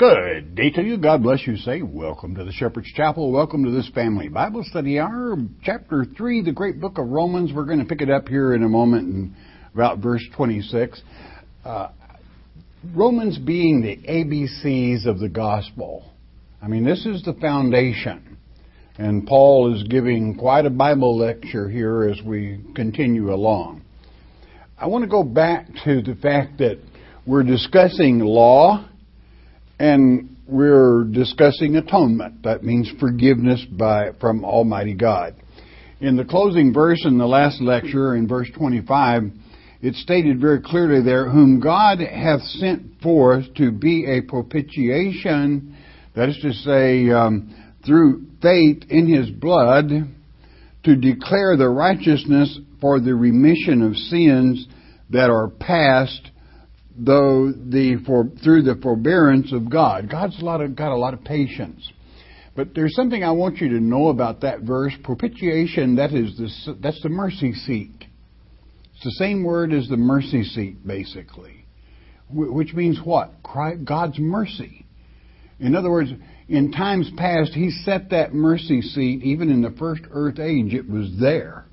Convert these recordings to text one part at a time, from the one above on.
Good day to you. God bless you. Say, welcome to the Shepherd's Chapel. Welcome to this family Bible study hour. Chapter 3, the great book of Romans. We're going to pick it up here in a moment in about verse 26. Romans being the ABCs of the gospel. I mean, this is the foundation. And Paul is giving quite a Bible lecture here as we continue along. I want to go back to the fact that we're discussing law and we're discussing atonement. That means forgiveness from Almighty God. In the closing verse in the last lecture, in verse 25, it stated very clearly there, whom God hath sent forth to be a propitiation, that is to say, through faith in His blood, to declare the righteousness for the remission of sins that are past, through the forbearance of God. God's got a lot of patience. But there's something I want you to know about that verse. Propitiation, that's the mercy seat. It's the same word as the mercy seat, basically. Which means what? God's mercy. In other words, in times past, He set that mercy seat, even in the first earth age, it was there.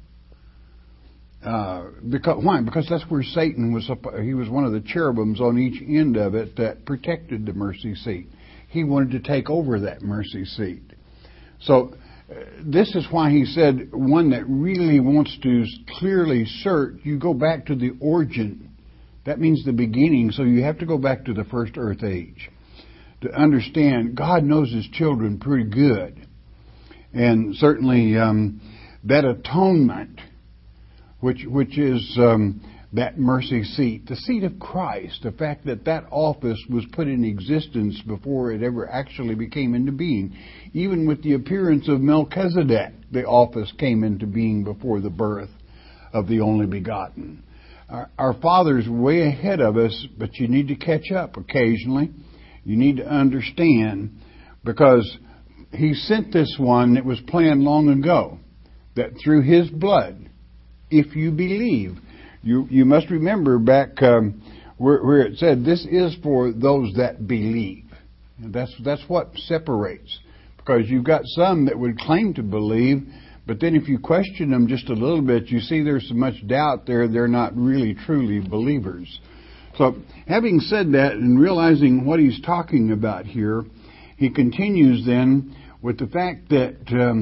Why? Because that's where Satan was. He was one of the cherubims on each end of it that protected the mercy seat. He wanted to take over that mercy seat. So this is why he said, one that really wants to clearly search, you go back to the origin. That means the beginning, so you have to go back to the first earth age to understand God knows His children pretty good. And certainly that atonement, which is that mercy seat, the seat of Christ, the fact that office was put in existence before it ever actually became into being. Even with the appearance of Melchizedek, the office came into being before the birth of the only begotten. Our Father's way ahead of us, but you need to catch up occasionally. You need to understand, because He sent this one that was planned long ago, that through His blood, if you believe. You must remember back where it said, this is for those that believe. And that's what separates. Because you've got some that would claim to believe, but then if you question them just a little bit, you see there's so much doubt there, they're not really truly believers. So, having said that and realizing what he's talking about here, he continues then with the fact that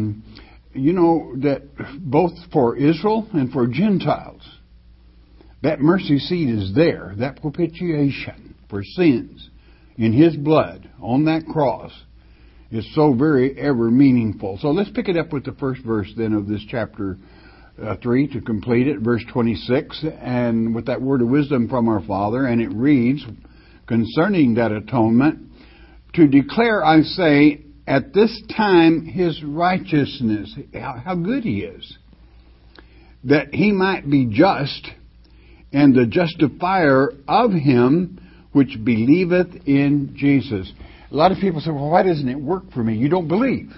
that both for Israel and for Gentiles, that mercy seat is there, that propitiation for sins in His blood on that cross is so very ever meaningful. So let's pick it up with the first verse then of this chapter 3 to complete it, verse 26, and with that word of wisdom from our Father, and it reads, concerning that atonement, to declare, I say, at this time His righteousness, how good He is, that He might be just, and the justifier of him which believeth in Jesus. A lot of people say, well, why doesn't it work for me? You don't believe.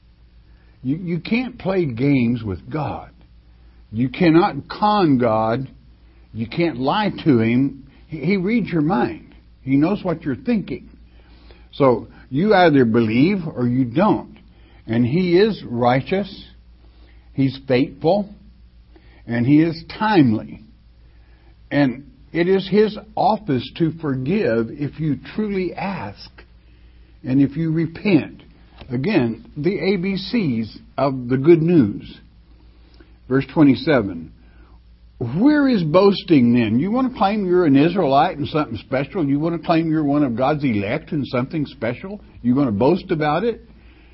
You can't play games with God. You cannot con God. You can't lie to Him. He reads your mind. He knows what you're thinking. So you either believe or you don't. And He is righteous. He's faithful. And He is timely. And it is His office to forgive if you truly ask and if you repent. Again, the ABCs of the good news. Verse 27. Where is boasting then? You want to claim you're an Israelite and something special? You want to claim you're one of God's elect and something special? You want to boast about it?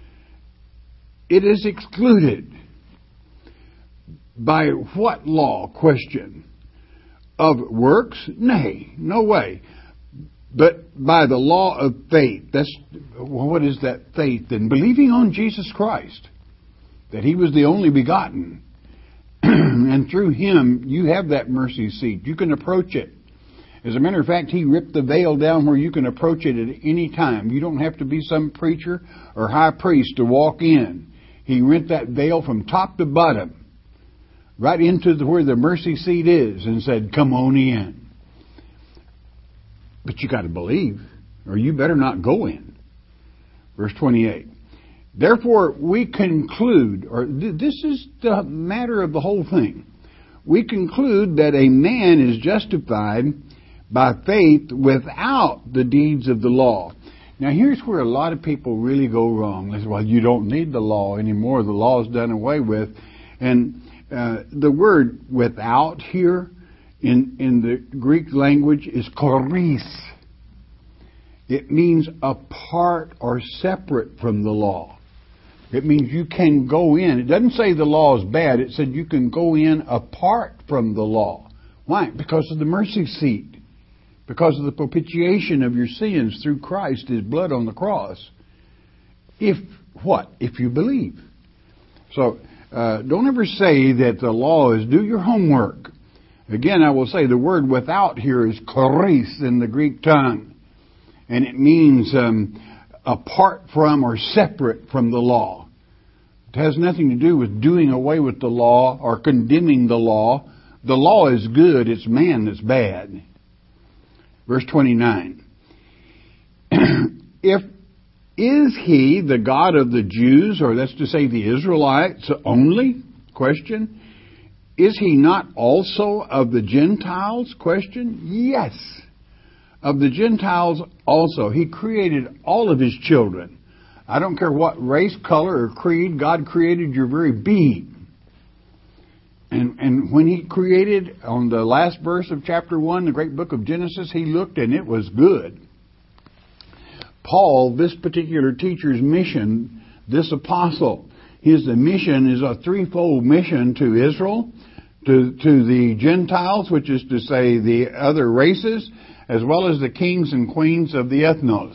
It is excluded. By what law? Question. Of works? Nay, no way. But by the law of faith. What is that faith then? Believing on Jesus Christ, that He was the only begotten. And through Him, you have that mercy seat. You can approach it. As a matter of fact, He ripped the veil down where you can approach it at any time. You don't have to be some preacher or high priest to walk in. He rent that veil from top to bottom, right into where the mercy seat is, and said, come on in. But you got to believe. or you better not go in. Verse 28. Therefore we conclude, or this is the matter of the whole thing. We conclude that a man is justified by faith without the deeds of the law. Now here's where a lot of people really go wrong. They say, well, you don't need the law anymore. The law is done away with. And the word without here in the Greek language is choris. It means apart or separate from the law. It means you can go in. It doesn't say the law is bad. It said you can go in apart from the law. Why? Because of the mercy seat. Because of the propitiation of your sins through Christ, His blood on the cross. If what? If you believe. So, don't ever say that the law is do your homework. Again, I will say the word without here is choris in the Greek tongue. And it means apart from or separate from the law. It has nothing to do with doing away with the law or condemning the law. The law is good, it's man that's bad. Verse 29. If is He the God of the Jews, or that's to say the Israelites only? Question. Is He not also of the Gentiles? Question. Yes. Of the Gentiles also. He created all of His children. I don't care what race, color, or creed, God created your very being. And when He created, on the last verse of chapter 1, the great book of Genesis, He looked and it was good. Paul, this particular teacher's mission, this apostle, his mission is a threefold mission to Israel, to the Gentiles, which is to say the other races, as well as the kings and queens of the ethnos.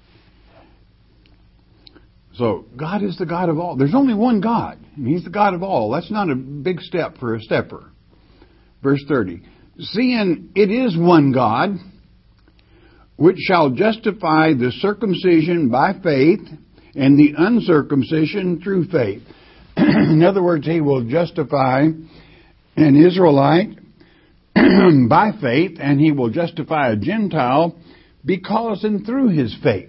So, God is the God of all. There's only one God, and He's the God of all. That's not a big step for a stepper. Verse 30. Seeing it is one God, which shall justify the circumcision by faith, and the uncircumcision through faith. In other words, He will justify an Israelite by faith, and He will justify a Gentile because and through his faith.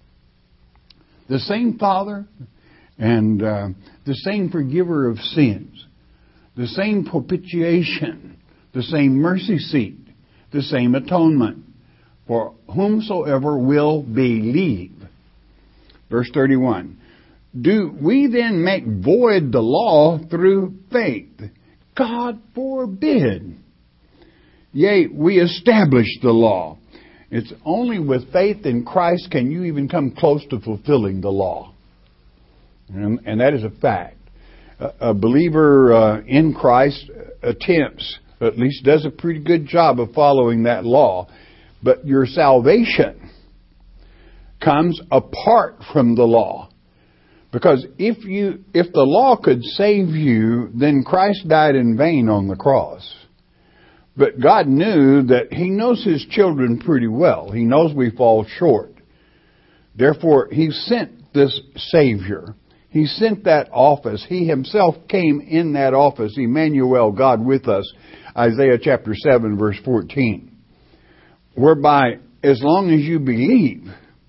The same Father and the same forgiver of sins, the same propitiation, the same mercy seat, the same atonement for whomsoever will believe. Verse 31. Do we then make void the law through faith? God forbid. Yea, we establish the law. It's only with faith in Christ can you even come close to fulfilling the law. And that is a fact. A believer in Christ attempts, at least does a pretty good job of following that law. But your salvation comes apart from the law. Because if the law could save you, then Christ died in vain on the cross. But God knew that He knows His children pretty well. He knows we fall short. Therefore, He sent this Savior. He sent that office. He Himself came in that office. Emmanuel, God with us. Isaiah chapter 7, verse 14. Whereby, as long as you believe,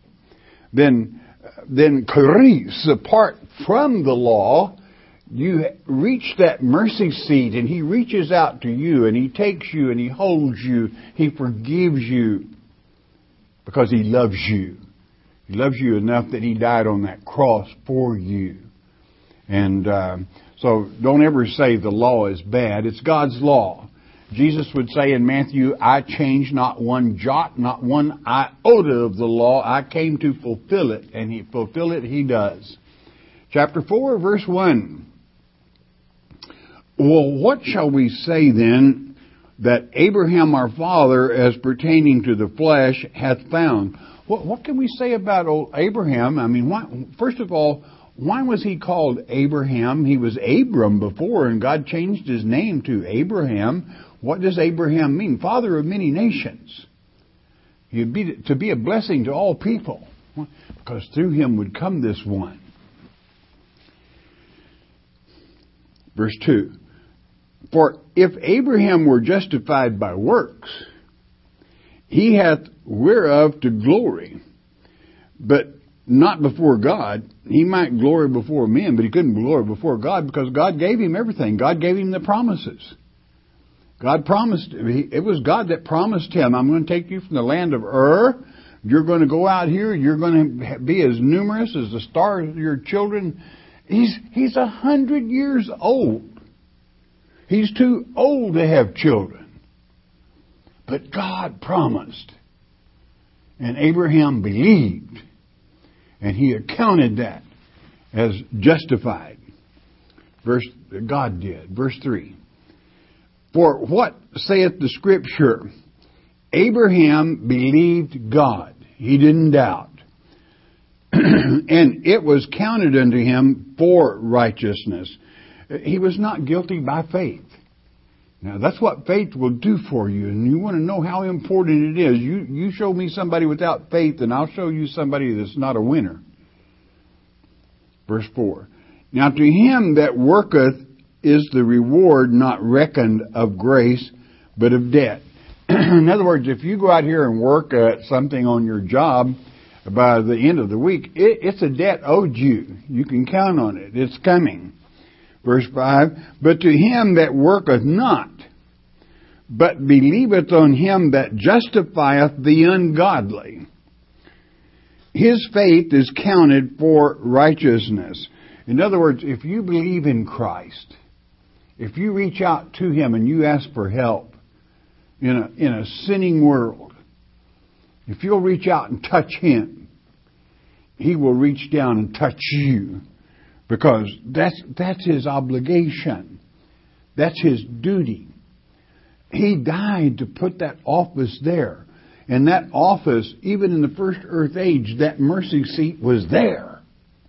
then charis, apart from the law, you reach that mercy seat, and He reaches out to you, and He takes you, and He holds you, He forgives you, because He loves you. He loves you enough that He died on that cross for you. And so don't ever say the law is bad. It's God's law. Jesus would say in Matthew, I change not one jot, not one iota of the law. I came to fulfill it, and He fulfill it He does. Chapter 4, verse 1. Well, what shall we say then that Abraham our father, as pertaining to the flesh, hath found? What can we say about old Abraham? I mean, first of all, why was he called Abraham? He was Abram before, and God changed his name to Abraham. What does Abraham mean? Father of many nations. He'd be to be a blessing to all people, because through him would come this one. Verse 2. For if Abraham were justified by works, he hath whereof to glory, but not before God. He might glory before men, but he couldn't glory before God because God gave him everything. God gave him the promises. God promised, it was God that promised him, I'm going to take you from the land of Ur. You're going to go out here. You're going to be as numerous as the stars of your children. He's 100 years old. He's too old to have children. But God promised. And Abraham believed. And he accounted that as justified. God did. Verse 3. For what saith the Scripture? Abraham believed God. He didn't doubt. And it was counted unto him for righteousness. He was not guilty by faith. Now, that's what faith will do for you. And you want to know how important it is. You show me somebody without faith, and I'll show you somebody that's not a winner. Verse 4. Now, to him that worketh is the reward not reckoned of grace, but of debt. In other words, if you go out here and work at something on your job, by the end of the week, it's a debt owed you. You can count on it. It's coming. Verse 5, but to him that worketh not, but believeth on him that justifieth the ungodly, his faith is counted for righteousness. In other words, if you believe in Christ, if you reach out to him and you ask for help in a sinning world, if you'll reach out and touch him, he will reach down and touch you. Because that's his obligation. That's his duty. He died to put that office there. And that office, even in the first earth age, that mercy seat was there.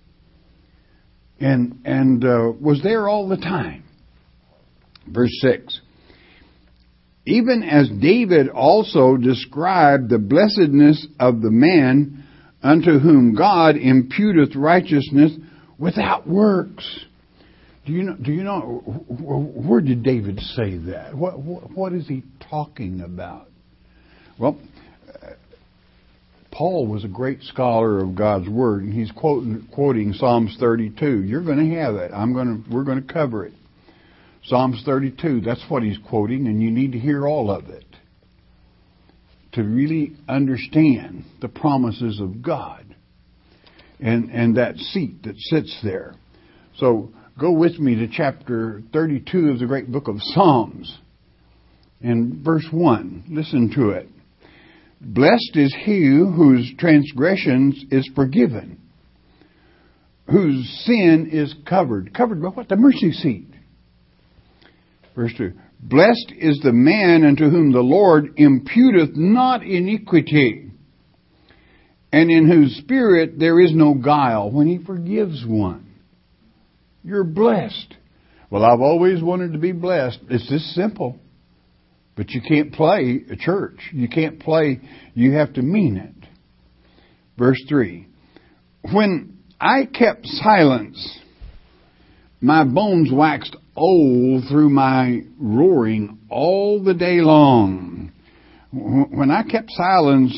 And was there all the time. Verse 6. Even as David also described the blessedness of the man unto whom God imputeth righteousness without works. Do you know where did David say that? What is he talking about? Well, Paul was a great scholar of God's Word, and he's quoting Psalms 32. You're going to have it. We're going to cover it. Psalms 32, that's what he's quoting, and you need to hear all of it to really understand the promises of God and that seat that sits there. So go with me to chapter 32 of the great book of Psalms. And verse 1, listen to it. Blessed is he whose transgressions is forgiven, whose sin is covered. Covered by what? The mercy seat. Verse 2. Blessed is the man unto whom the Lord imputeth not iniquity, and in whose spirit there is no guile. When he forgives one, you're blessed. Well, I've always wanted to be blessed. It's this simple. But you can't play a church. You can't play. You have to mean it. Verse 3. When I kept silence, my bones waxed old through my roaring all the day long. When I kept silence,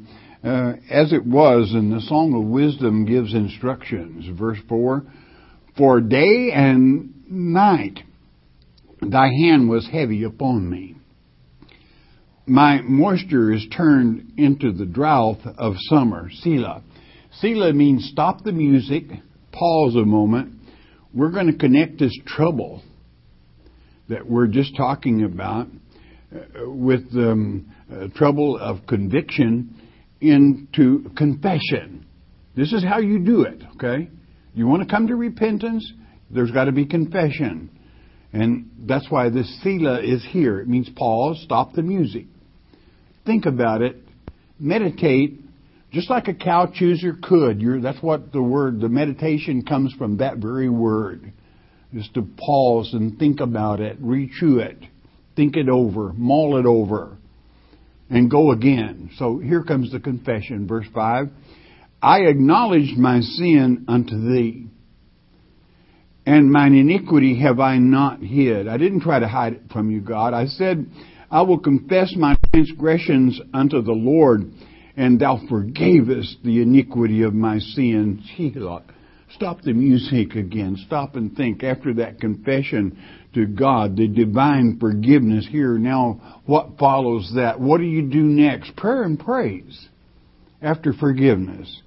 as it was, and the Song of Wisdom gives instructions. Verse 4. For day and night thy hand was heavy upon me. My moisture is turned into the drought of summer. Selah. Selah means stop the music, pause a moment. We're going to connect this trouble that we're just talking about with trouble of conviction into confession. This is how you do it, okay? You want to come to repentance, there's got to be confession. And that's why this Selah is here. It means pause, stop the music. Think about it. Meditate, just like a cow chooser could. That's what the meditation comes from, that very word. Is to pause and think about it, rechew it, think it over, mull it over, and go again. So here comes the confession, verse 5. I acknowledged my sin unto thee, and mine iniquity have I not hid. I didn't try to hide it from you, God. I said, I will confess my transgressions unto the Lord, and thou forgavest the iniquity of my sins. Stop the music again. Stop and think. After that confession to God, the divine forgiveness here, now what follows that? What do you do next? Prayer and praise after forgiveness.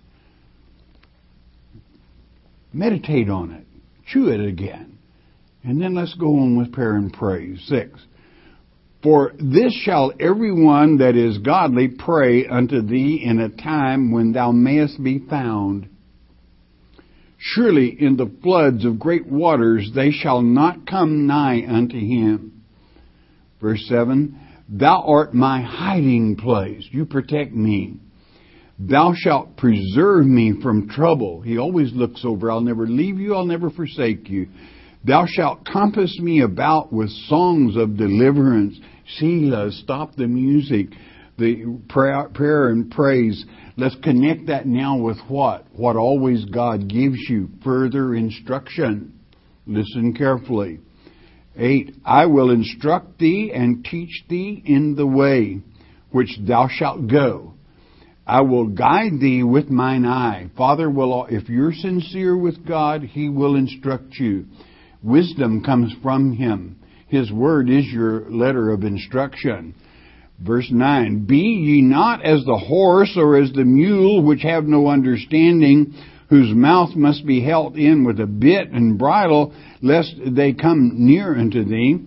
Meditate on it. Chew it again. And then let's go on with prayer and praise. 6. For this shall every one that is godly pray unto thee in a time when thou mayest be found. Surely in the floods of great waters they shall not come nigh unto him. Verse 7, thou art my hiding place. You protect me. Thou shalt preserve me from trouble. He always looks over. I'll never leave you. I'll never forsake you. Thou shalt compass me about with songs of deliverance. Selah, stop the music. The prayer and praise. Let's connect that now with what? What always God gives you. Further instruction. Listen carefully. 8. I will instruct thee and teach thee in the way which thou shalt go. I will guide thee with mine eye. Father will, if you're sincere with God, He will instruct you. Wisdom comes from Him. His word is your letter of instruction. Verse 9, be ye not as the horse or as the mule which have no understanding, whose mouth must be held in with a bit and bridle, lest they come near unto thee.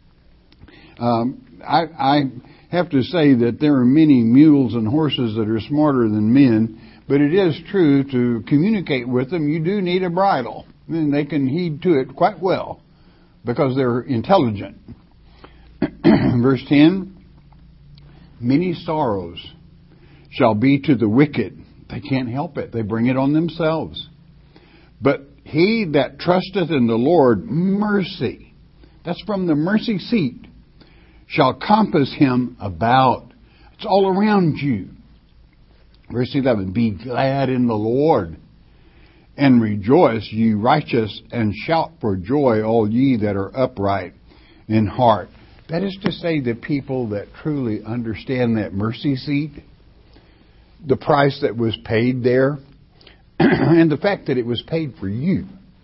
I have to say that there are many mules and horses that are smarter than men, but it is true to communicate with them, you do need a bridle. And they can heed to it quite well because they're intelligent. Verse 10, many sorrows shall be to the wicked. They can't help it. They bring it on themselves. But he that trusteth in the Lord, mercy, that's from the mercy seat, shall compass him about. It's all around you. Verse 11, be glad in the Lord, and rejoice, ye righteous, and shout for joy, all ye that are upright in heart. That is to say, the people that truly understand that mercy seat, the price that was paid there, and the fact that it was paid for you.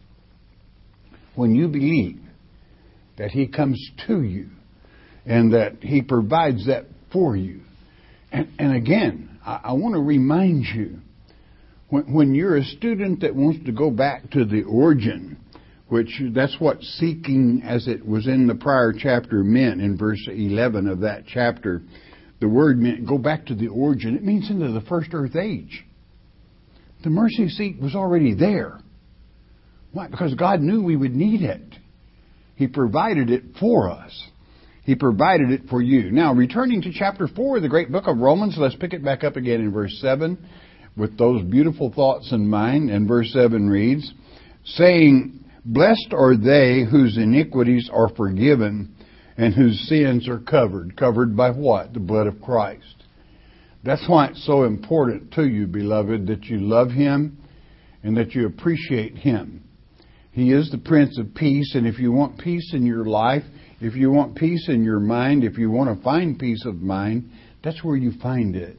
When you believe that He comes to you and that He provides that for you. And again, I want to remind you, when you're a student that wants to go back to the origin, which that's what seeking, as it was in the prior chapter, meant in verse 11 of that chapter. The word meant go back to the origin. It means into the first earth age. The mercy seat was already there. Why? Because God knew we would need it. He provided it for us. He provided it for you. Now, returning to chapter 4 of the great book of Romans, let's pick it back up again in verse 7 with those beautiful thoughts in mind. And verse 7 reads, saying, blessed are they whose iniquities are forgiven and whose sins are covered. Covered by what? The blood of Christ. That's why it's so important to you, beloved, that you love Him and that you appreciate Him. He is the Prince of Peace, and if you want peace in your life, if you want peace in your mind, if you want to find peace of mind, that's where you find it.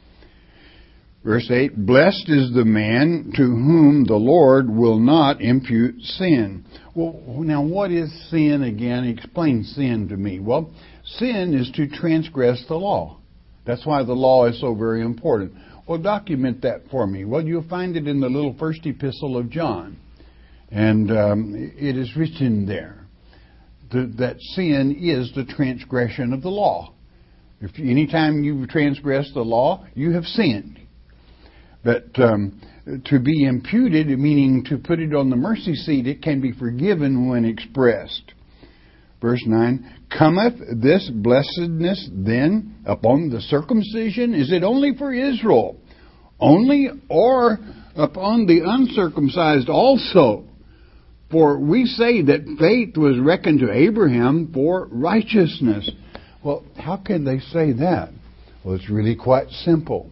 Verse 8, blessed is the man to whom the Lord will not impute sin. Well, now what is sin again? Explain sin to me. Well, sin is to transgress the law. That's why the law is so very important. Well, document that for me. Well, you'll find it in the little first epistle of John. And it is written there that sin is the transgression of the law. If anytime you transgress the law, you have sinned. But to be imputed, meaning to put it on the mercy seat, it can be forgiven when expressed. Verse 9, cometh this blessedness then upon the circumcision? Is it only for Israel? Only, or upon the uncircumcised also? For we say that faith was reckoned to Abraham for righteousness. Well, how can they say that? Well, it's really quite simple.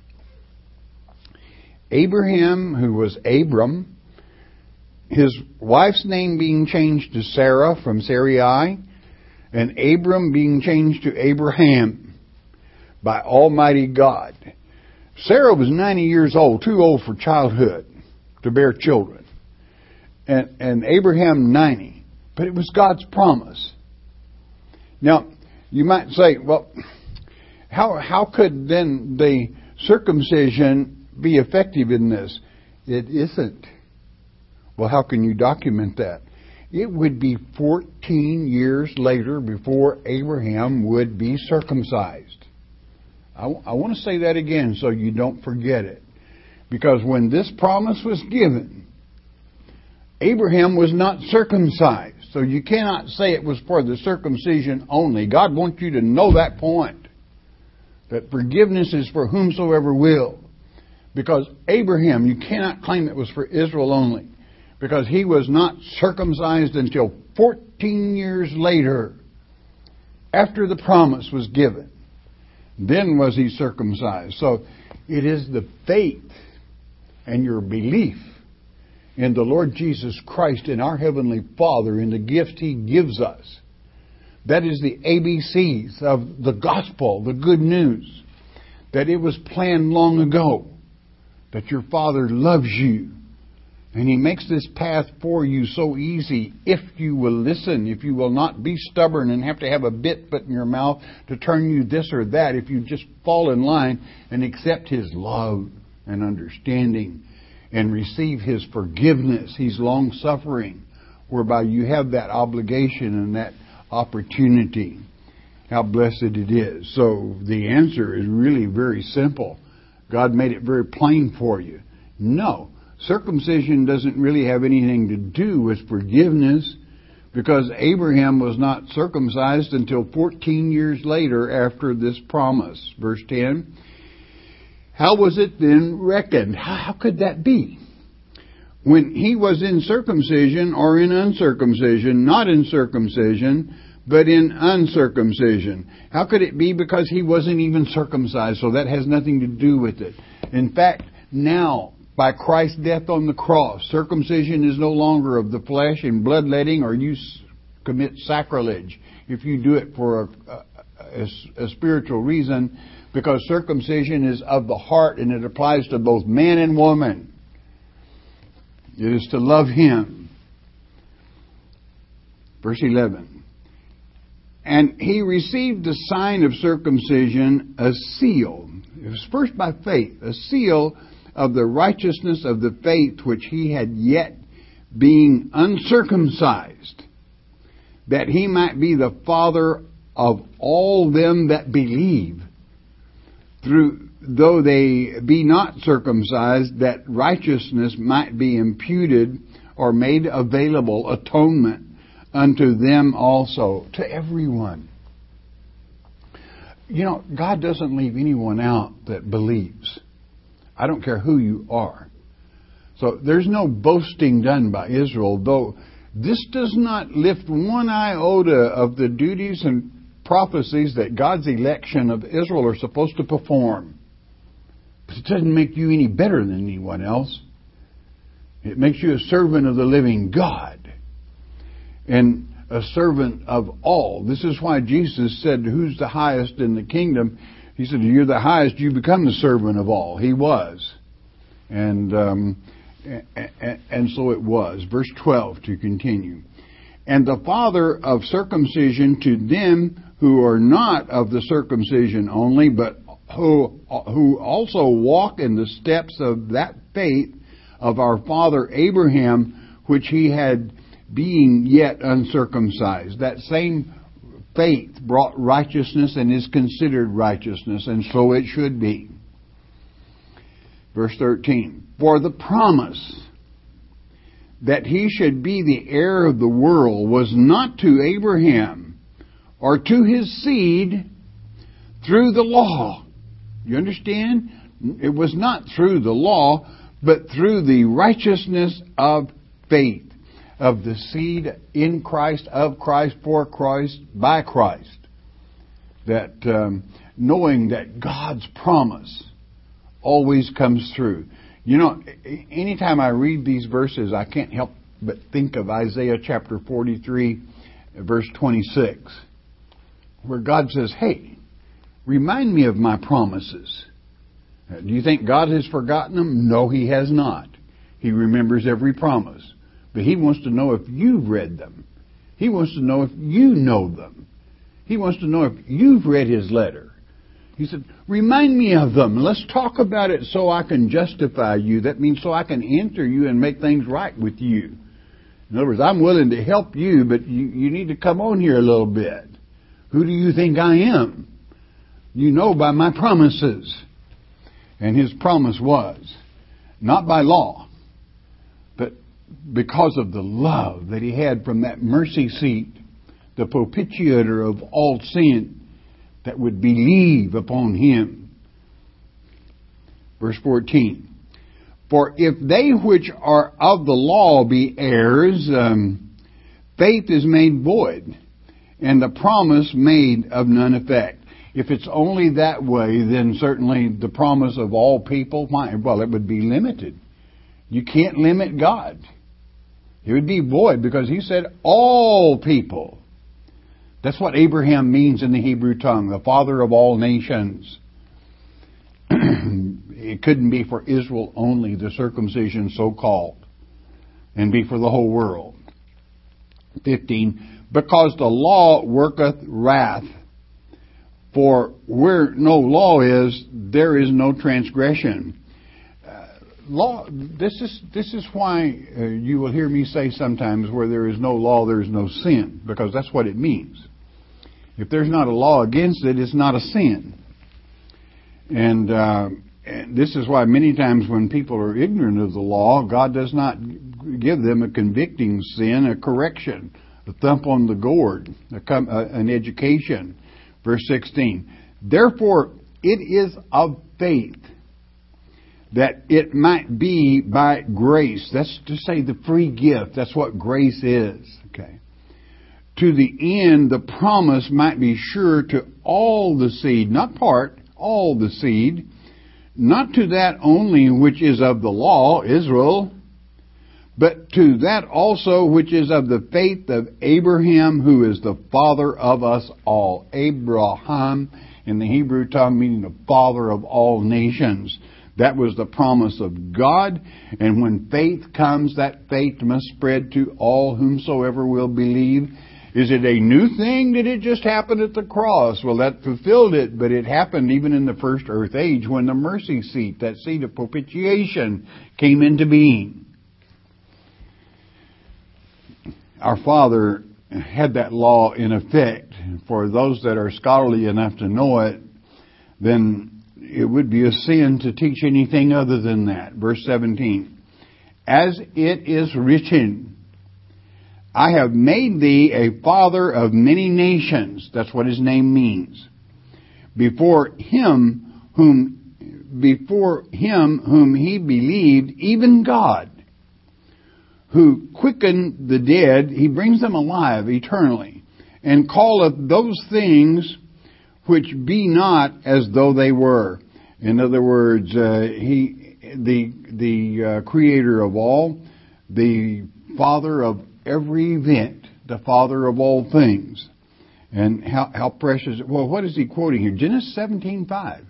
Abraham, who was Abram, his wife's name being changed to Sarah from Sarai, and Abram being changed to Abraham by Almighty God. Sarah was 90 years old, too old for childhood to bear children. And Abraham 90. But it was God's promise. Now, you might say, well, how could then the circumcision be effective in this? It isn't. Well, how can you document that? It would be 14 years later before Abraham would be circumcised. I want to say that again so you don't forget it. Because when this promise was given, Abraham was not circumcised. So you cannot say it was for the circumcision only. God wants you to know that point. That forgiveness is for whomsoever will. Because Abraham, you cannot claim it was for Israel only. Because he was not circumcised until 14 years later, after the promise was given. Then was he circumcised. So it is the faith and your belief in the Lord Jesus Christ, in our Heavenly Father, in the gift He gives us. That is the ABCs of the gospel, the good news. That it was planned long ago. That your Father loves you. And He makes this path for you so easy if you will listen, if you will not be stubborn and have to have a bit put in your mouth to turn you this or that, if you just fall in line and accept His love and understanding and receive His forgiveness. He's long-suffering, whereby you have that obligation and that opportunity. How blessed it is. So the answer is really very simple. God made it very plain for you. No. Circumcision doesn't really have anything to do with forgiveness, because Abraham was not circumcised until 14 years later after this promise. Verse 10. How was it then reckoned? How could that be? When he was in circumcision or in uncircumcision, not in circumcision, but in uncircumcision. How could it be? Because he wasn't even circumcised, so that has nothing to do with it. In fact, now, by Christ's death on the cross, circumcision is no longer of the flesh and bloodletting, or you commit sacrilege if you do it for a spiritual reason, because circumcision is of the heart and it applies to both man and woman. It is to love Him. Verse 11. And he received the sign of circumcision, a seal. It was first by faith, a seal of the righteousness of the faith which he had yet being uncircumcised, that he might be the father of all them that believe, though they be not circumcised, that righteousness might be imputed or made available, atonement unto them also, to everyone. You know, God doesn't leave anyone out that believes. I don't care who you are. So there's no boasting done by Israel, though this does not lift one iota of the duties and prophecies that God's election of Israel are supposed to perform. But it doesn't make you any better than anyone else. It makes you a servant of the living God and a servant of all. This is why Jesus said, who's the highest in the kingdom? He said, you're the highest, you become the servant of all. He was. And so it was. Verse 12 to continue. And the father of circumcision to them who are not of the circumcision only, but who also walk in the steps of that faith of our father Abraham, which he had being yet uncircumcised. That same faith brought righteousness and is considered righteousness, and so it should be. Verse 13. For the promise that he should be the heir of the world was not to Abraham or to his seed through the law. You understand? It was not through the law, but through the righteousness of faith, of the seed in Christ, of Christ, for Christ, by Christ. That knowing that God's promise always comes through. You know, anytime I read these verses, I can't help but think of Isaiah chapter 43, verse 26, where God says, hey, remind me of my promises. Do you think God has forgotten them? No, He has not. He remembers every promise. But He wants to know if you've read them. He wants to know if you know them. He wants to know if you've read His letter. He said, remind me of them. Let's talk about it so I can justify you. That means so I can enter you and make things right with you. In other words, I'm willing to help you, but you need to come on here a little bit. Who do you think I am? You know by my promises. And His promise was, not by law, but because of the love that He had from that mercy seat, the propitiator of all sin, that would believe upon Him. Verse 14. For if they which are of the law be heirs, faith is made void, and the promise made of none effect. If it's only that way, then certainly the promise of all people, it would be limited. You can't limit God. It would be void because He said all people. That's what Abraham means in the Hebrew tongue, the father of all nations. It couldn't be for Israel only, the circumcision so-called, and be for the whole world. 15, because the law worketh wrath, for where no law is, there is no transgression. Law. This is why you will hear me say sometimes, where there is no law, there is no sin, because that's what it means. If there's not a law against it, it's not a sin. And this is why many times when people are ignorant of the law, God does not give them a convicting sin, a correction, a thump on the gourd, an education. Verse 16. Therefore, it is of faith that it might be by grace. That's to say the free gift. That's what grace is. Okay. To the end, the promise might be sure to all the seed, not part, all the seed, not to that only which is of the law, Israel, but to that also which is of the faith of Abraham, who is the father of us all. Abraham, in the Hebrew tongue, meaning the father of all nations. That was the promise of God. And when faith comes, that faith must spread to all whomsoever will believe. Is it a new thing? Did it just happen at the cross? Well, that fulfilled it, but it happened even in the first earth age when the mercy seat, that seat of propitiation, came into being. Our Father had that law in effect. For those that are scholarly enough to know it, then it would be a sin to teach anything other than that. Verse 17. As it is written, I have made thee a father of many nations. That's what His name means. Before him whom He believed, even God, who quickened the dead, He brings them alive eternally, and calleth those things which be not as though they were. In other words, He, the Creator of all, the Father of every event, the Father of all things. And how precious. Well, what is he quoting here? Genesis 17:5.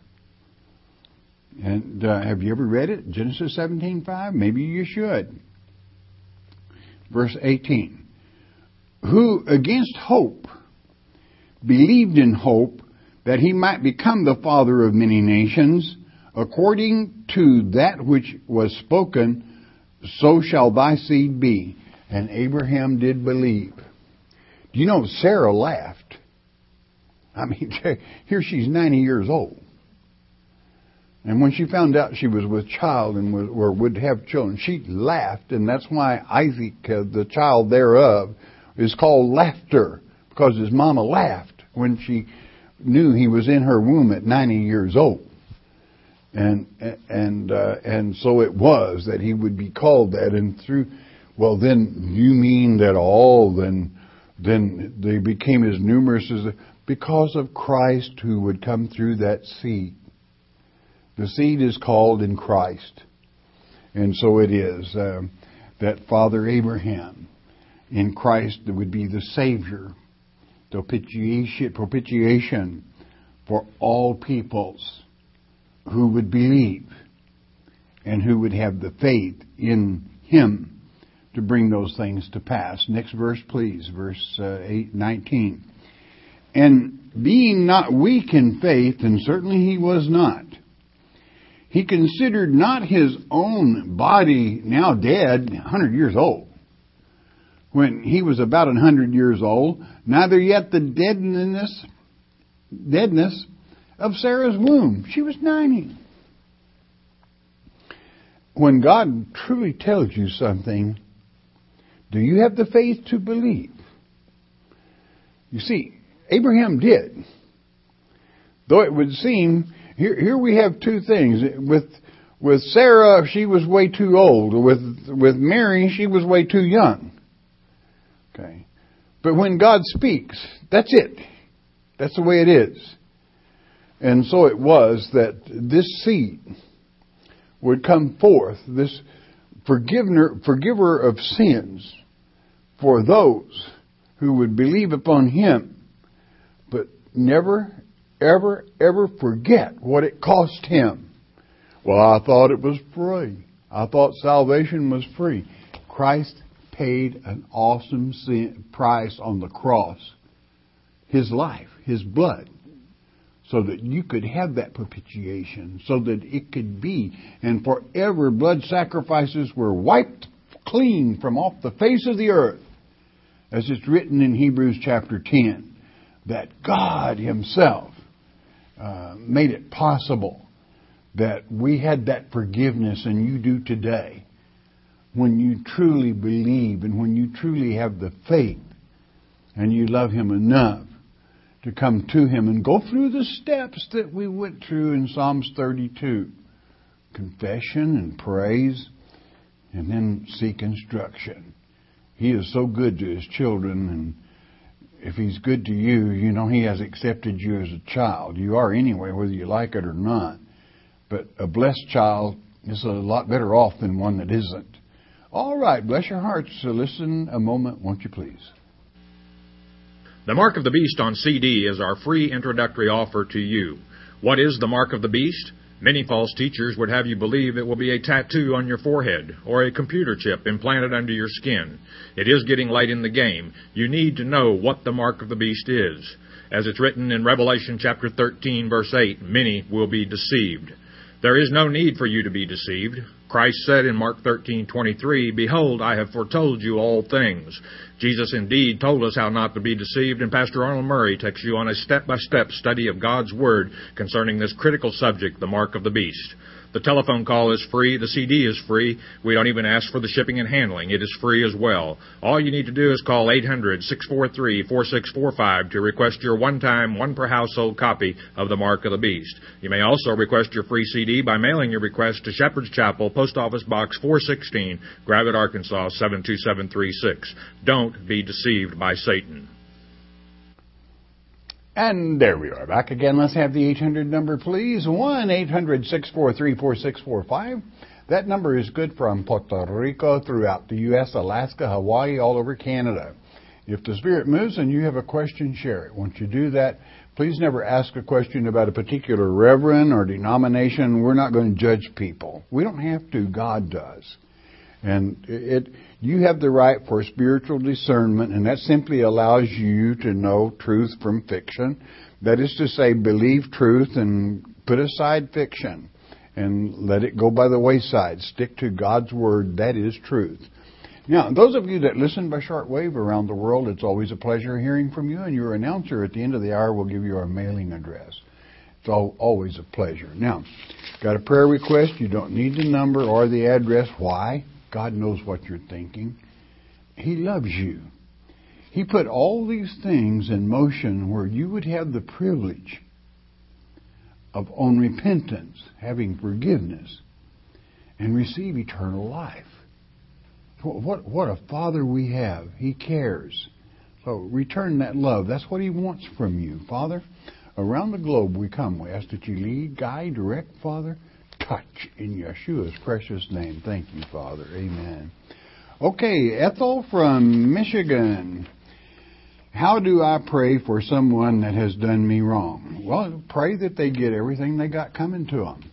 And have you ever read it? Genesis 17:5? Maybe you should. Verse 18. Who against hope believed in hope that he might become the father of many nations, according to that which was spoken, so shall thy seed be. And Abraham did believe. Do you know Sarah laughed? I mean, here she's 90 years old. And when she found out she was with child and would have children, she laughed. And that's why Isaac, the child thereof, is called Laughter, because his mama laughed when she knew he was in her womb at 90 years old. And so it was that he would be called that. And through, well, then you mean that all, then they became as numerous as, because of Christ who would come through that seed. The seed is called in Christ. And so it is that Father Abraham in Christ would be the Savior, the propitiation for all peoples. who would believe and who would have the faith in Him to bring those things to pass. Next verse, please. Verse 19. And being not weak in faith, and certainly he was not, he considered not his own body now dead, 100 years old, when he was about 100 years old, neither yet the deadness of Sarah's womb. She was 90. When God truly tells you something, do you have the faith to believe? You see, Abraham did. Though it would seem, here we have two things. With Sarah, she was way too old. With Mary, she was way too young. Okay. But when God speaks, that's it. That's the way it is. And so it was that this seed would come forth, this forgiver of sins, for those who would believe upon Him, but never, ever, ever forget what it cost Him. Well, I thought it was free. I thought salvation was free. Christ paid an awesome price on the cross. His life, His blood, so that you could have that propitiation, so that it could be. And forever blood sacrifices were wiped clean from off the face of the earth. As it's written in Hebrews chapter 10, that God Himself made it possible that we had that forgiveness, and you do today, when you truly believe and when you truly have the faith and you love Him enough to come to Him and go through the steps that we went through in Psalms 32. Confession and praise, and then seek instruction. He is so good to His children, and if He's good to you, you know He has accepted you as a child. You are anyway, whether you like it or not. But a blessed child is a lot better off than one that isn't. All right, bless your hearts. So listen a moment, won't you please? The Mark of the Beast on CD is our free introductory offer to you. What is the Mark of the Beast? Many false teachers would have you believe it will be a tattoo on your forehead or a computer chip implanted under your skin. It is getting late in the game. You need to know what the Mark of the Beast is. As it's written in Revelation chapter 13, verse 8, many will be deceived. There is no need for you to be deceived. Christ said in Mark 13:23, "Behold, I have foretold you all things." Jesus indeed told us how not to be deceived, and Pastor Arnold Murray takes you on a step-by-step study of God's Word concerning this critical subject, the Mark of the Beast. The telephone call is free. The CD is free. We don't even ask for the shipping and handling. It is free as well. All you need to do is call 800-643-4645 to request your one-time, one-per-household copy of the Mark of the Beast. You may also request your free CD by mailing your request to Shepherd's Chapel, Post Office Box 416, Gravette, Arkansas 72736. Don't be deceived by Satan. And there we are, back again. Let's have the 800 number, please. 1-800-643-4645. That number is good from Puerto Rico, throughout the U.S., Alaska, Hawaii, all over Canada. If the Spirit moves and you have a question, share it. Once you do that, please never ask a question about a particular reverend or denomination. We're not going to judge people. We don't have to. God does. And you have the right for spiritual discernment, and that simply allows you to know truth from fiction. That is to say, believe truth and put aside fiction and let it go by the wayside. Stick to God's Word. That is truth. Now, those of you that listen by shortwave around the world, it's always a pleasure hearing from you, and your announcer at the end of the hour will give you our mailing address. It's always a pleasure. Now, got a prayer request? You don't need the number or the address. Why? God knows what you're thinking. He loves you. He put all these things in motion where you would have the privilege of, on repentance, having forgiveness and receive eternal life. What a Father we have. He cares. So return that love. That's what He wants from you. Father, around the globe we come. We ask that you lead, guide, direct, Father. Touch in Yeshua's precious name. Thank you, Father. Amen. Okay, Ethel from Michigan. How do I pray for someone that has done me wrong? Well, pray that they get everything they got coming to them.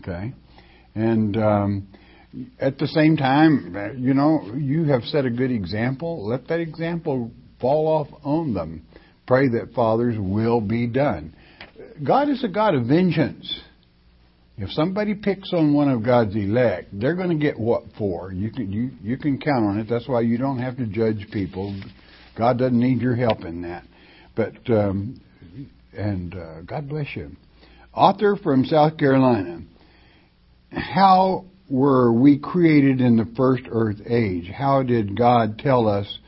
Okay? And at the same time, you have set a good example. Let that example fall off on them. Pray that Father's will be done. God is a God of vengeance. If somebody picks on one of God's elect, they're going to get what for. You can count on it. That's why you don't have to judge people. God doesn't need your help in that. But God bless you. Author from South Carolina. How were we created in the first earth age? How did God tell us?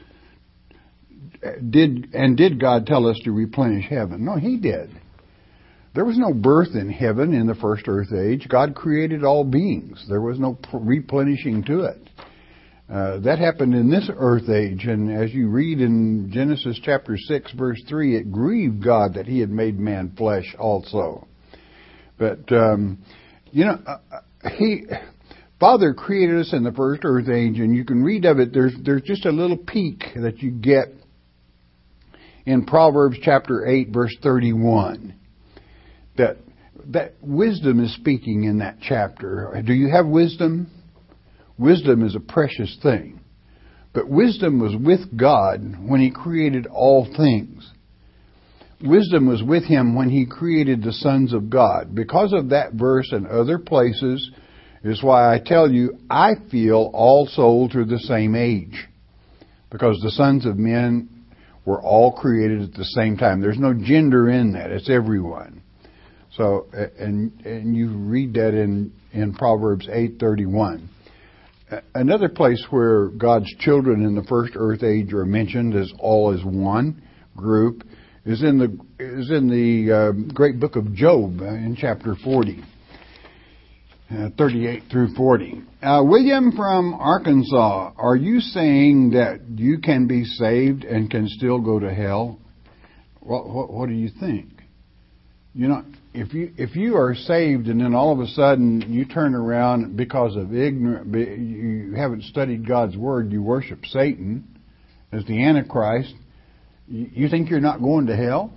Did God tell us to replenish heaven? No, He did. There was no birth in heaven in the first earth age. God created all beings. There was no replenishing to it. That happened in this earth age. And as you read in Genesis chapter 6, verse 3, it grieved God that He had made man flesh also. But, Father created us in the first earth age, and you can read of it. There's just a little peek that you get in Proverbs chapter 8, verse 31. That wisdom is speaking in that chapter. Do you have wisdom? Wisdom is a precious thing. But wisdom was with God when He created all things. Wisdom was with Him when He created the sons of God. Because of that verse and other places is why I tell you, I feel all souls are the same age. Because the sons of men were all created at the same time. There's no gender in that. It's everyone. So, and you read that in Proverbs 8:31. Another place where God's children in the first earth age are mentioned as all as one group is in the great book of Job in chapter 40, 38 through 40. William from Arkansas, are you saying that you can be saved and can still go to hell? What do you think? If you are saved and then all of a sudden you turn around because of you haven't studied God's Word, you worship Satan as the Antichrist, you think you're not going to hell?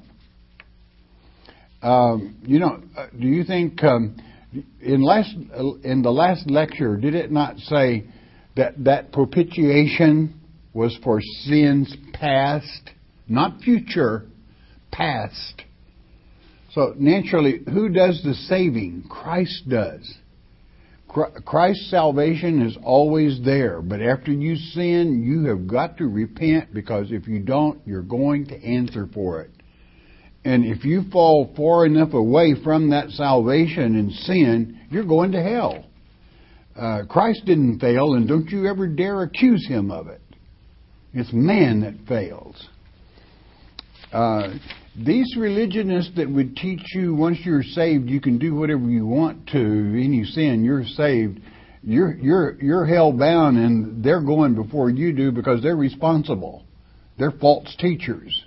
Do you think in the last lecture, did it not say that propitiation was for sins past, not future, past? So naturally, who does the saving? Christ does. Christ's salvation is always there. But after you sin, you have got to repent, because if you don't, you're going to answer for it. And if you fall far enough away from that salvation and sin, you're going to hell. Christ didn't fail, and don't you ever dare accuse Him of it. It's man that fails. These religionists that would teach you once you're saved you can do whatever you want to, any sin, you're saved, you're hell bound, and they're going before you do because they're responsible. They're false teachers.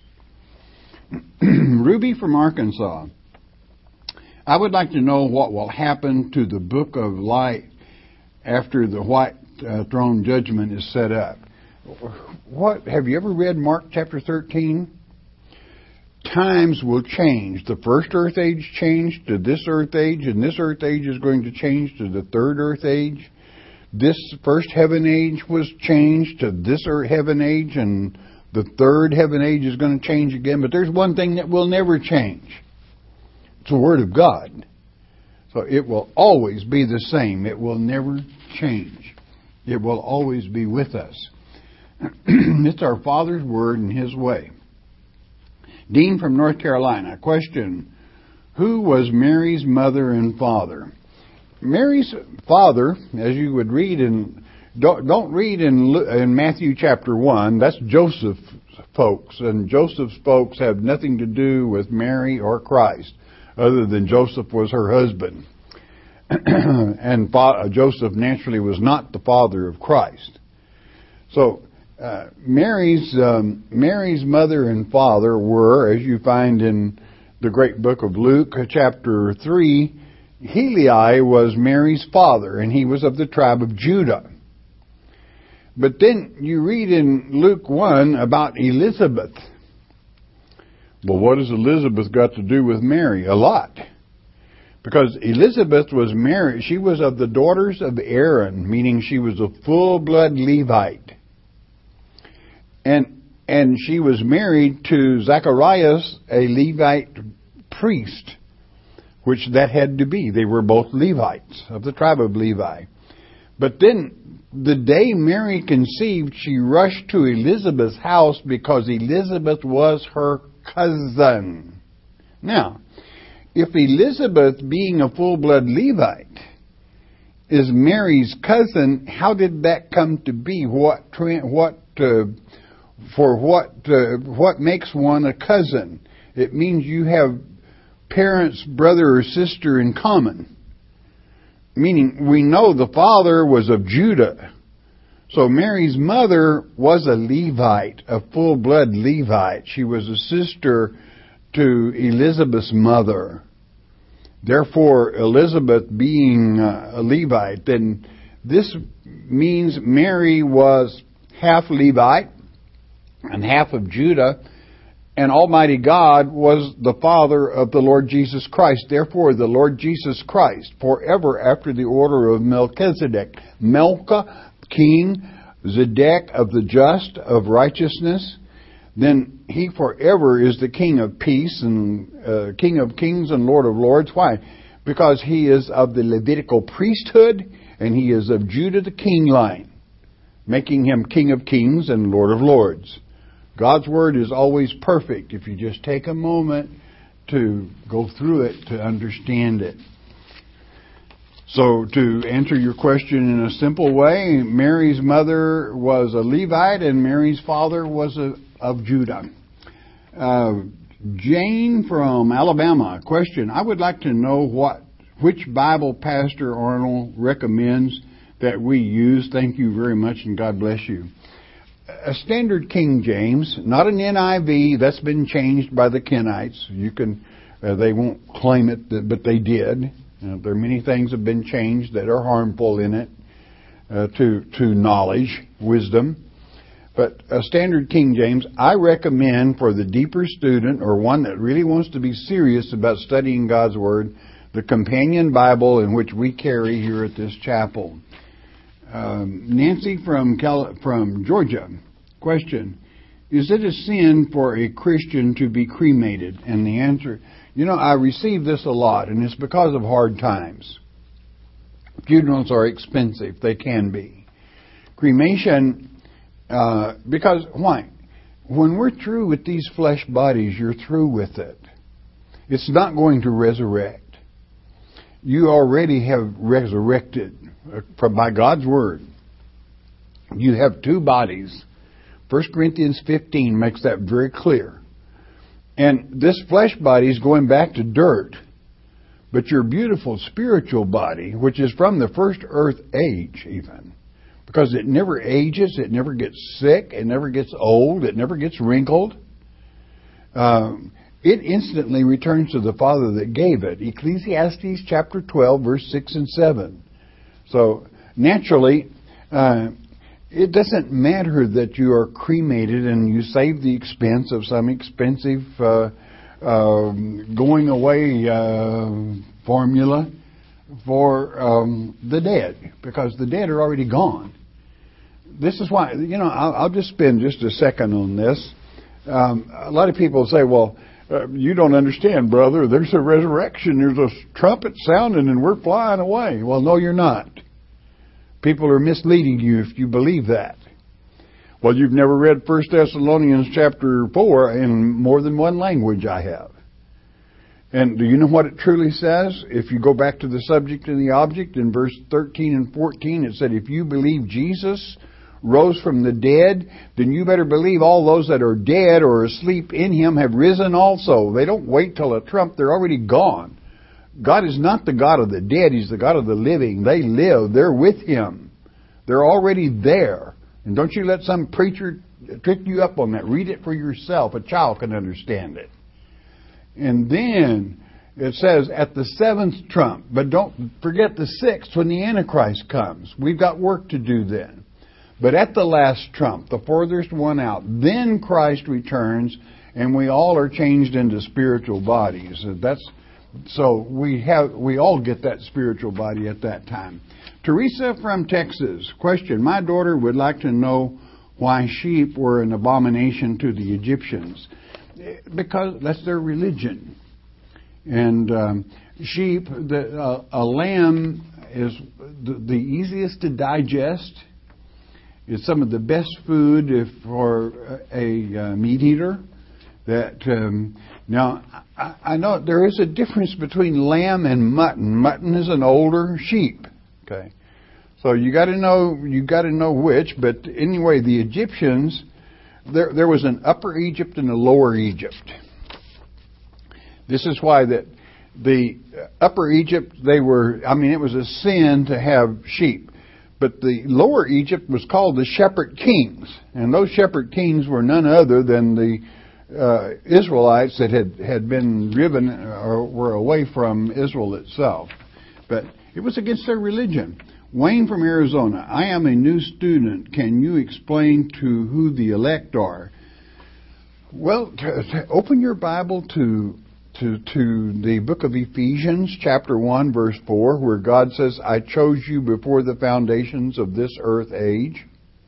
Ruby from Arkansas. I would like to know what will happen to the book of light after the white throne judgment is set up. Have you ever read Mark chapter 13? Times will change. The first earth age changed to this earth age, and this earth age is going to change to the third earth age. This first heaven age was changed to this heaven age, and the third heaven age is going to change again. But there's one thing that will never change. It's the Word of God. So it will always be the same. It will never change. It will always be with us. It's our Father's Word and His way. Dean from North Carolina. Question: who was Mary's mother and father? Mary's father, as you would read don't read in Matthew chapter 1. That's Joseph's folks, and Joseph's folks have nothing to do with Mary or Christ, other than Joseph was her husband, and Joseph naturally was not the father of Christ. So Mary's mother and father were, as you find in the great book of Luke, chapter 3, Heli was Mary's father, and he was of the tribe of Judah. But then you read in Luke 1 about Elizabeth. Well, what has Elizabeth got to do with Mary? A lot. Because Elizabeth was married, she was of the daughters of Aaron, meaning she was a full-blood Levite. And she was married to Zacharias, a Levite priest, which that had to be. They were both Levites, of the tribe of Levi. But then, the day Mary conceived, she rushed to Elizabeth's house because Elizabeth was her cousin. Now, if Elizabeth, being a full-blood Levite, is Mary's cousin, how did that come to be? What makes one a cousin? It means you have parents, brother or sister in common. Meaning, we know the father was of Judah. So Mary's mother was a Levite, a full-blood Levite. She was a sister to Elizabeth's mother. Therefore, Elizabeth being a Levite, then this means Mary was half Levite and half of Judah, and Almighty God was the father of the Lord Jesus Christ. Therefore, the Lord Jesus Christ, forever after the order of Melchizedek, Melcha, king, Zedek of the just, of righteousness, then he forever is the King of peace and King of kings and Lord of lords. Why? Because he is of the Levitical priesthood and he is of Judah the king line, making him King of kings and Lord of lords. God's Word is always perfect if you just take a moment to go through it to understand it. So to answer your question in a simple way, Mary's mother was a Levite and Mary's father was of Judah. Jane from Alabama, question. I would like to know which Bible Pastor Arnold recommends that we use. Thank you very much and God bless you. A standard King James, not an NIV. That's been changed by the Kenites. You can, they won't claim it, but they did. There are many things that have been changed that are harmful in it to knowledge, wisdom. But a standard King James, I recommend for the deeper student or one that really wants to be serious about studying God's Word, the companion Bible in which we carry here at this chapel. Nancy from Georgia, question, is it a sin for a Christian to be cremated? And the answer, I receive this a lot, and it's because of hard times. Funerals are expensive. They can be. Cremation, because, why? When we're through with these flesh bodies, you're through with it. It's not going to resurrect. You already have resurrected by God's Word. You have two bodies. 1 Corinthians 15 makes that very clear. And this flesh body is going back to dirt. But your beautiful spiritual body, which is from the first earth age even, because it never ages, it never gets sick, it never gets old, it never gets wrinkled, it instantly returns to the Father that gave it. Ecclesiastes chapter 12, verse 6 and 7. So, naturally, it doesn't matter that you are cremated and you save the expense of some expensive going away formula for the dead, because the dead are already gone. This is why, I'll just spend just a second on this. A lot of people say, well, you don't understand, brother. There's a resurrection. There's a trumpet sounding and we're flying away. Well, no, you're not. People are misleading you if you believe that. Well, you've never read 1 Thessalonians chapter 4 in more than one language. I have. And do you know what it truly says? If you go back to the subject and the object in verse 13 and 14, it said, if you believe Jesus rose from the dead, then you better believe all those that are dead or asleep in Him have risen also. They don't wait till a trump. They're already gone. God is not the God of the dead. He's the God of the living. They live. They're with Him. They're already there. And don't you let some preacher trick you up on that. Read it for yourself. A child can understand it. And then it says at the seventh trump, but don't forget the sixth when the Antichrist comes. We've got work to do then. But at the last trump, the furthest one out, then Christ returns and we all are changed into spiritual bodies. So we all get that spiritual body at that time. Teresa from Texas. Question. My daughter would like to know why sheep were an abomination to the Egyptians. Because that's their religion. And sheep, a lamb is the easiest to digest. It's some of the best food for a meat eater. Now, I know there is a difference between lamb and mutton. Mutton is an older sheep. Okay, so you got to know which. But anyway, the Egyptians, there was an Upper Egypt and a Lower Egypt. This is why that the Upper Egypt, it was a sin to have sheep. But the Lower Egypt was called the shepherd kings. And those shepherd kings were none other than the Israelites that had been driven or were away from Israel itself. But it was against their religion. Wayne from Arizona. I am a new student. Can you explain to who the elect are? Well, open your Bible to the book of Ephesians, chapter 1, verse 4, where God says, I chose you before the foundations of this earth age.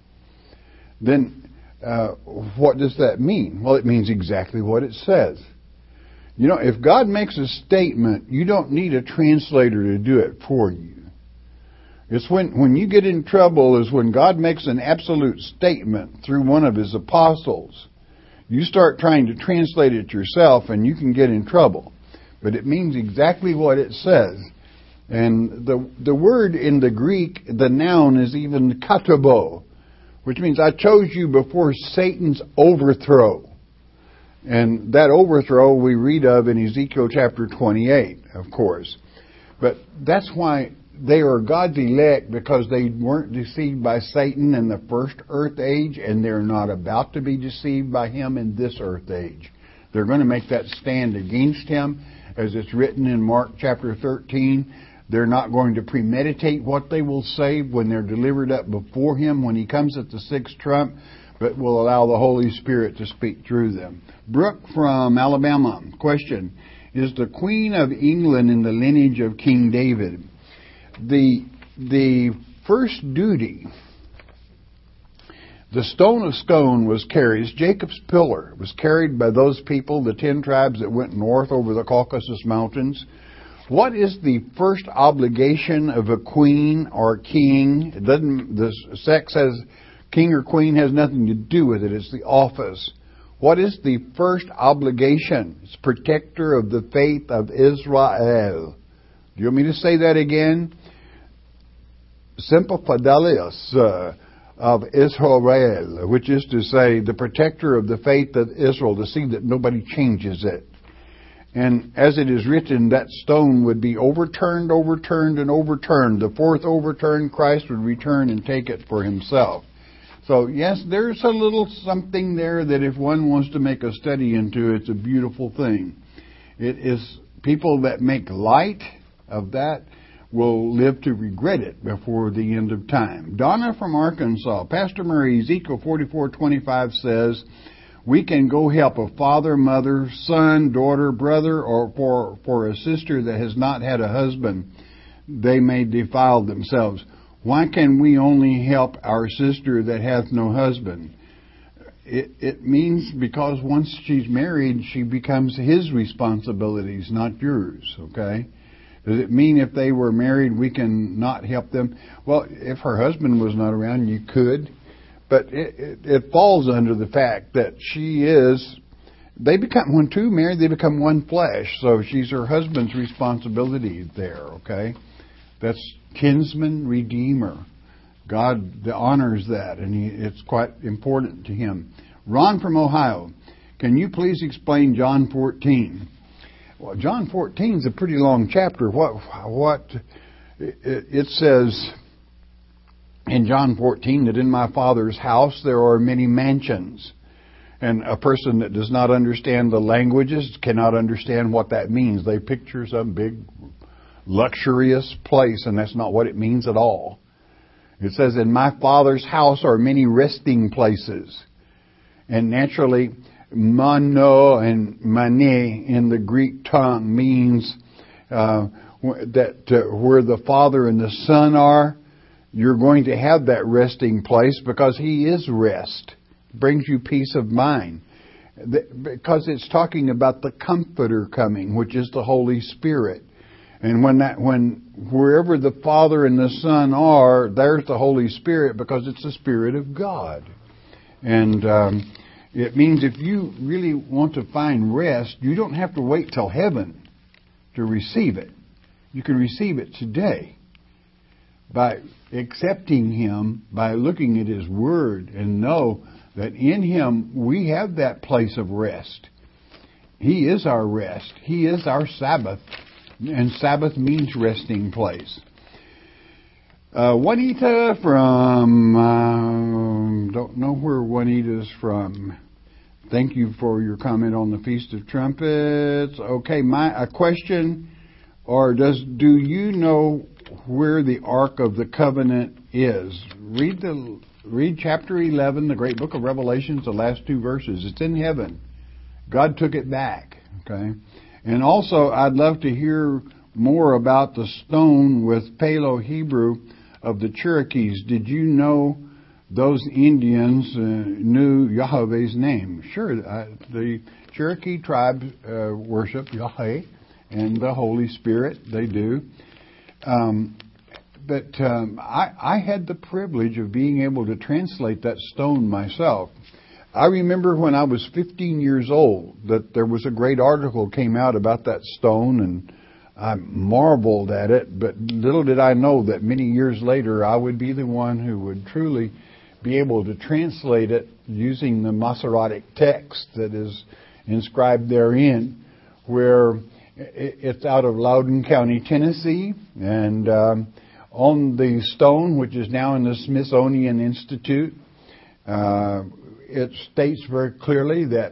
Then, what does that mean? Well, it means exactly what it says. You know, if God makes a statement, you don't need a translator to do it for you. It's when you get in trouble is when God makes an absolute statement through one of His apostles. You start trying to translate it yourself and you can get in trouble. But it means exactly what it says. And the word in the Greek, the noun is even katobo, which means I chose you before Satan's overthrow. And that overthrow we read of in Ezekiel chapter 28, of course. But that's why they are God's elect, because they weren't deceived by Satan in the first earth age, and they're not about to be deceived by him in this earth age. They're going to make that stand against him, as it's written in Mark chapter 13. They're not going to premeditate what they will say when they're delivered up before him when he comes at the sixth trump, but will allow the Holy Spirit to speak through them. Brooke from Alabama. Question. Is the Queen of England in the lineage of King David? The first duty, the stone of scone was carried. It's Jacob's pillar. It was carried by those people, the 10 tribes that went north over the Caucasus Mountains. What is the first obligation of a queen or king? The sex has king or queen has nothing to do with it. It's the office. What is the first obligation? It's protector of the faith of Israel. Do you want me to say that again? Semper Fidelis of Israel, which is to say the protector of the faith of Israel, to see that nobody changes it. And as it is written, that stone would be overturned, and overturned. The fourth overturn, Christ would return and take it for himself. So yes, there's a little something there that if one wants to make a study into, it's a beautiful thing. It is people that make light of that will live to regret it before the end of time. Donna from Arkansas. Pastor Murray, Ezekiel 44:25 says, we can go help a father, mother, son, daughter, brother, or for a sister that has not had a husband. They may defile themselves. Why can we only help our sister that hath no husband? It means because once she's married, she becomes his responsibilities, not yours, okay? Does it mean if they were married, we can not help them? Well, if her husband was not around, you could. But it falls under the fact that they become, when two married, they become one flesh. So she's her husband's responsibility there, okay? That's kinsman, redeemer. God honors that, and it's quite important to him. Ron from Ohio, can you please explain John 14? Well, John 14 is a pretty long chapter. It says in John 14 that in my Father's house there are many mansions. And a person that does not understand the languages cannot understand what that means. They picture some big, luxurious place, and that's not what it means at all. It says, in my Father's house are many resting places. And naturally, mano and mane in the Greek tongue means where the Father and the Son are, you're going to have that resting place because He is rest. Brings you peace of mind. Because it's talking about the Comforter coming, which is the Holy Spirit. And wherever the Father and the Son are, there's the Holy Spirit because it's the Spirit of God. And it means if you really want to find rest, you don't have to wait till heaven to receive it. You can receive it today by accepting Him, by looking at His Word, and know that in Him we have that place of rest. He is our rest. He is our Sabbath. And Sabbath means resting place. Juanita from, don't know where Juanita's from. Thank you for your comment on the Feast of Trumpets. Okay, a question, do you know where the Ark of the Covenant is? Read chapter 11, the great book of Revelations, the last two verses. It's in heaven. God took it back. Okay? And also, I'd love to hear more about the stone with Paleo-Hebrew of the Cherokees. Did you know those Indians knew Yahweh's name? Sure, the Cherokee tribe worship Yahweh and the Holy Spirit. They do. But I had the privilege of being able to translate that stone myself. I remember when I was 15 years old that there was a great article came out about that stone, and I marveled at it, but little did I know that many years later I would be the one who would truly be able to translate it using the Masoretic text that is inscribed therein, where it's out of Loudoun County, Tennessee, and on the stone, which is now in the Smithsonian Institute, it states very clearly that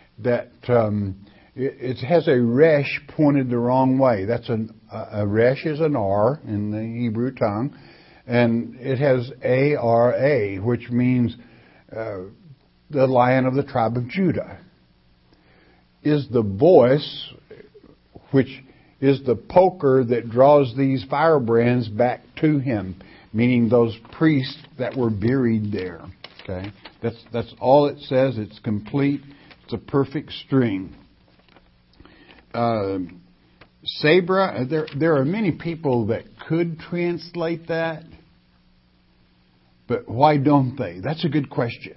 it has a resh pointed the wrong way. That's a resh is an R in the Hebrew tongue, and it has A-R-A, which means the Lion of the tribe of Judah. Is the voice, which is the poker that draws these firebrands back to Him, meaning those priests that were buried there. Okay, that's all it says. It's complete. It's a perfect string. Sabra. There are many people that could translate that, but why don't they? That's a good question.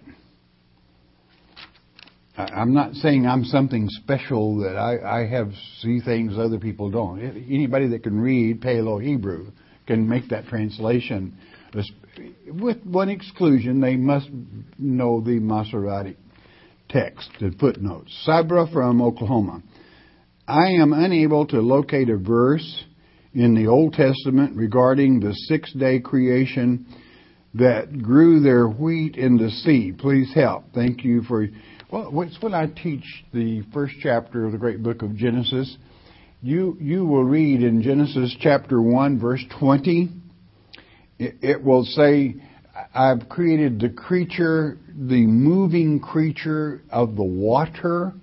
I'm not saying I'm something special that I see things other people don't. Anybody that can read Paleo-Hebrew can make that translation. With one exclusion, they must know the Masoretic text and footnotes. Sabra from Oklahoma. I am unable to locate a verse in the Old Testament regarding the 6-day creation that grew their wheat in the sea. Please help. Thank you for... Well, it's when I teach the first chapter of the great book of Genesis. You will read in Genesis chapter 1, verse 20... It will say, I've created the creature, the moving creature of the water,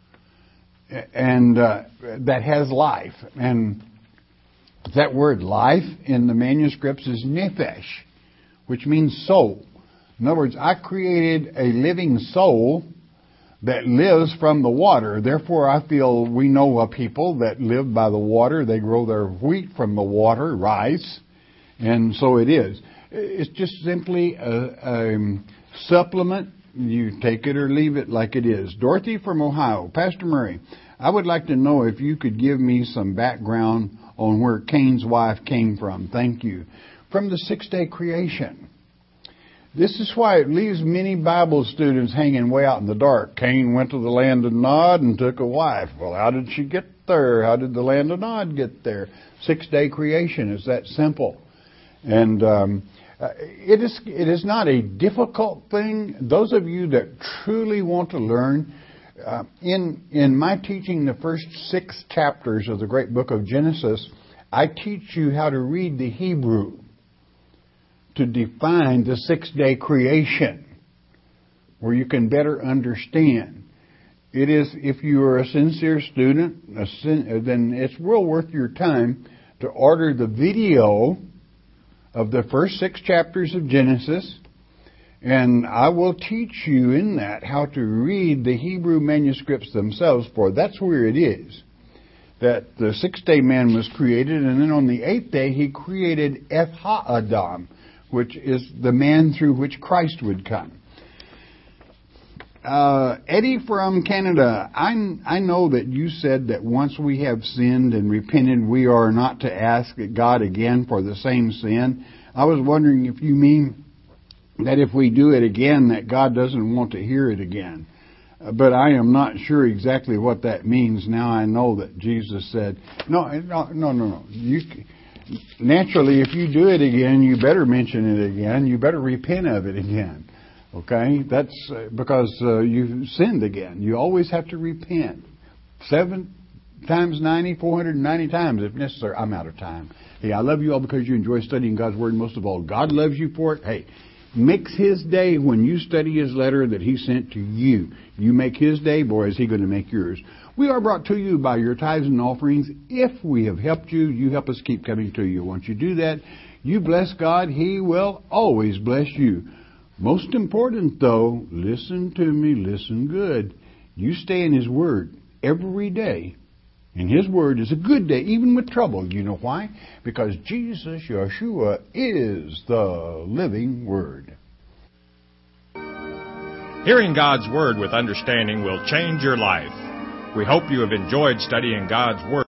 and that has life. And that word life in the manuscripts is nephesh, which means soul. In other words, I created a living soul that lives from the water. Therefore, I feel we know a people that live by the water. They grow their wheat from the water, rice. And so it is. It's just simply a supplement. You take it or leave it like it is. Dorothy from Ohio. Pastor Murray, I would like to know if you could give me some background on where Cain's wife came from. Thank you. From the 6-day creation. This is why it leaves many Bible students hanging way out in the dark. Cain went to the land of Nod and took a wife. Well, how did she get there? How did the land of Nod get there? 6-day creation. It's that simple. And it is not a difficult thing. Those of you that truly want to learn, in my teaching the first 6 chapters of the great book of Genesis, I teach you how to read the Hebrew to define the 6-day creation, where you can better understand. It is, if you are a sincere student, then it's well worth your time to order the video of the first 6 chapters of Genesis, and I will teach you in that how to read the Hebrew manuscripts themselves, for that's where it is. That the 6th-day man was created, and then on the 8th day he created Eth-ha-Adam, which is the man through which Christ would come. Eddie from Canada, I know that you said that once we have sinned and repented, we are not to ask God again for the same sin. I was wondering if you mean that if we do it again, that God doesn't want to hear it again. But I am not sure exactly what that means. Now I know that Jesus said, no. Naturally, if you do it again, you better mention it again. You better repent of it again. Okay? That's because you sinned again. You always have to repent. 7 times 90, 490 times if necessary. I'm out of time. Hey, I love you all because you enjoy studying God's Word. Most of all, God loves you for it. Hey, makes His day when you study His letter that He sent to you. You make His day, boy, is He going to make yours. We are brought to you by your tithes and offerings. If we have helped you, you help us keep coming to you. Once you do that, you bless God. He will always bless you. Most important, though, listen to me, listen good. You stay in His Word every day. And His Word is a good day, even with trouble. You know why? Because Jesus, Yeshua, is the living Word. Hearing God's Word with understanding will change your life. We hope you have enjoyed studying God's Word